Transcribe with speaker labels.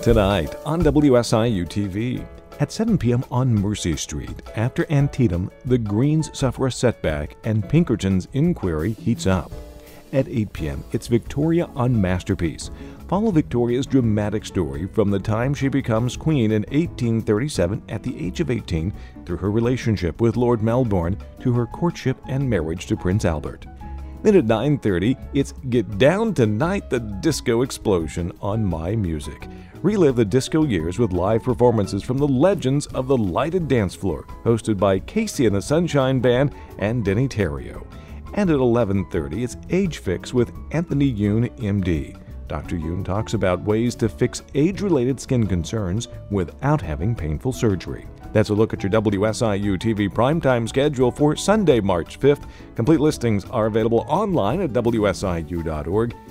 Speaker 1: Tonight on WSIU TV. At 7 p.m. on Mercy Street, after Antietam, the Greens suffer a setback and Pinkerton's inquiry heats up. At 8 p.m., it's Victoria on Masterpiece. Follow Victoria's dramatic story from the time she becomes queen in 1837 at the age of 18 through her relationship with Lord Melbourne to her courtship and marriage to Prince Albert. Then at 9:30, it's Get Down Tonight, the Disco Explosion on My Music. Relive the disco years with live performances from the legends of the lighted dance floor, hosted by Casey and the Sunshine Band and Denny Terrio. And at 11:30, it's Age Fix with Anthony Yoon, MD. Dr. Yoon talks about ways to fix age-related skin concerns without having painful surgery. That's a look at your WSIU TV primetime schedule for Sunday, March 5th. Complete listings are available online at WSIU.org.